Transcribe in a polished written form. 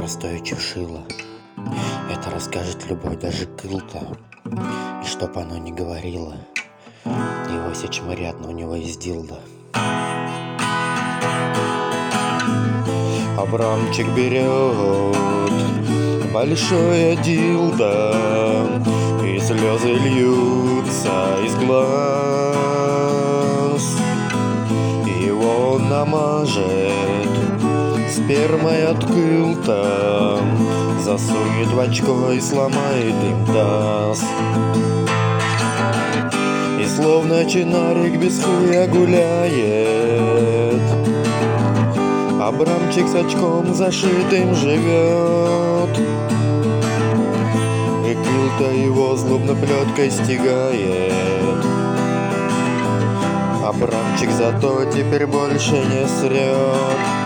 простое чушило. Это расскажет любой, даже Кылта. И чтоб оно не говорило, его все чморят, но у него есть дилдо. Абрамчик берет большое дилдо, и слезы льются из глаз. Его он намажет спермой от Кылта, засунет в очко и сломает им таз. И словно чинарик без хуя гуляет, Абрамчик с очком зашитым живет. И Кылта его злобно плеткой стягает. Абрамчик зато теперь больше не срет.